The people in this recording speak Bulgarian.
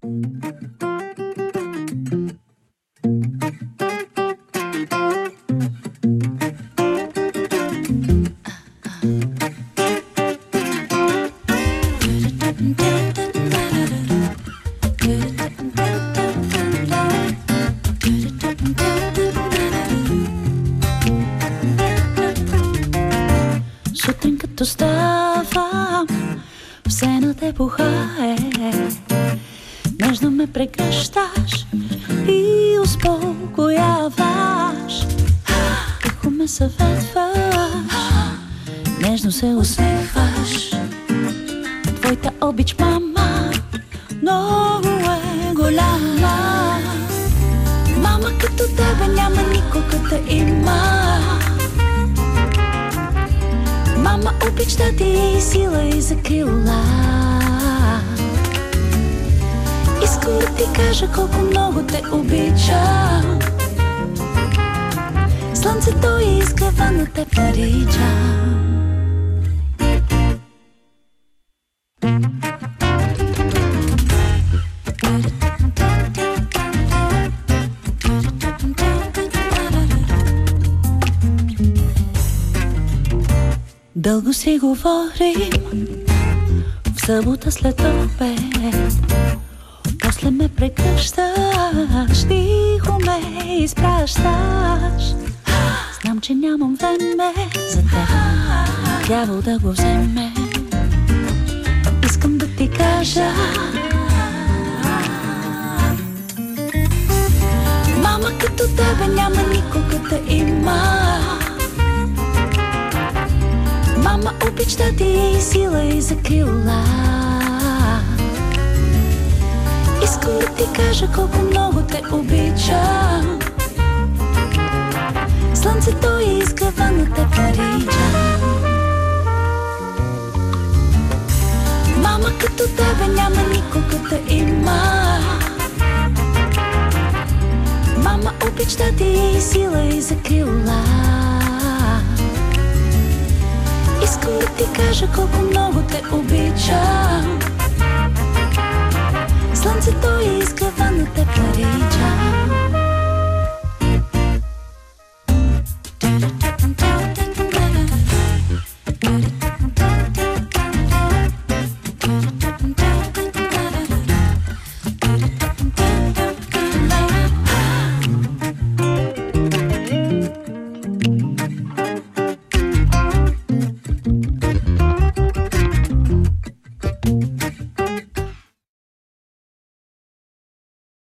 Сутрин като ставам, все на те бухае. Нежно ме прегръщаш и успокояваш. Тихо ме съветваш, нежно се усмихваш. Твоята обич, мама, много е голяма. Мама като тебе няма никога да има. Мама, обичта ти е сила и закрила. Искам да ти кажа колко много те обичам. Слънцето изгрева на теб наричам. Дълго си говорим в събота след обед. После ме прегръщаш, тихо ме изпращаш. Знам, че нямам време за теб, дявол да го вземе. Искам да ти кажа, мама като тебе няма никога да има. Мама, обичта ти е сила и закрила. Искам да ти кажа колко много те обичам. Слънцето изгрева на теб наричам. Мама като тебе няма никога да има. Мама, обичта ти е сила и закрила. Искам да ти кажа колко много те обичам. Слънцето изгрева на теб наричам.